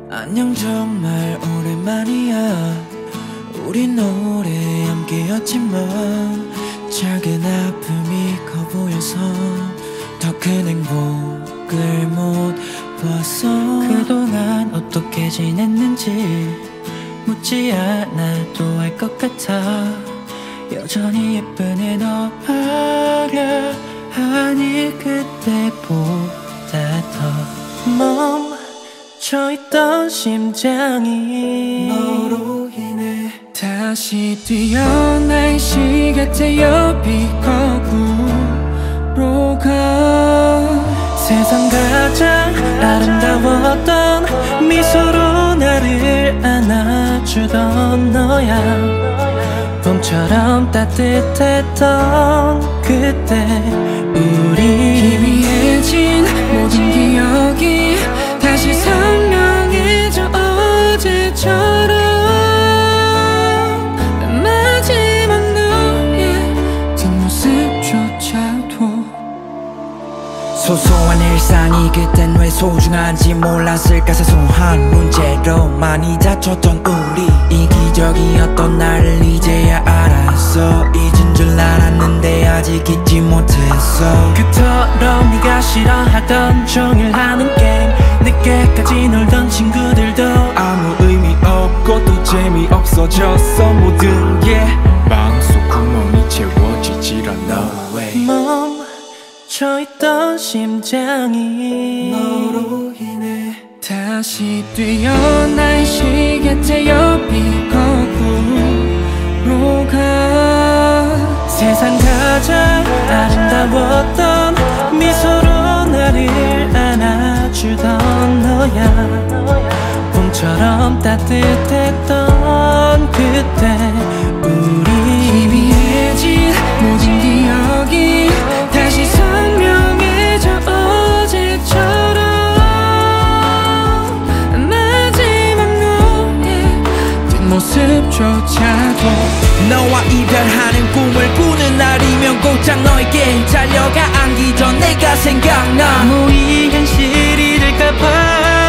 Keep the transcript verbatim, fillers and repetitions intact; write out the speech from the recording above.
안녕 정말 오랜만이야. 우린 오래 함께였지만 작은 아픔이 커 보여서 더 큰 행복을 못 봤어. 그동안 어떻게 지냈는지 묻지 않아도 알 것 같아. 여전히 예쁜 너 말야 하니 그때보다 더 멈춰있던 심장이 너로 인해 다시 뛰어난 시간 태엽이 거꾸로 가. 세상 가장 아름다웠던 미소로 나를 안아주던 너야. 봄처럼 따뜻했던 그때 우리 희미해진 모든 기억이 다시 선명해져 어제처럼. 마지막 너의 뒷모습조차도 소소한 일상이 그땐 왜 소중한지 몰랐을까. 사소한 문제로 많이 다쳤던 우리 이기적이었던 나를 이제야 알았어. 잊은 줄 알았는데 아직 잊지 못했어. 그토록 네가 싫어하던 종일 하는 게임, 늦게까지 놀던 친구들도 아무 의미 없고 또 재미없어졌어. 모든 게 마음속 구멍이 채워지질 않아. 멈춰있던 심장이 너로 인해 다시 뛰어난 시계 태엽이 거꾸로 가. 세상 가장 아름다웠던 미소로 나를 안아주던 너야. 봄처럼 따뜻했던 그때 우리 희미해진 모든 기억이 다시 선명해져 어제처럼. 마지막 너의 뒷모습조차도 너와 이별하는 꿈을 꾸는 날이면 곧장 너에게 달려가. 안기 전 내가 생각나. 아무 이 현실이 될까봐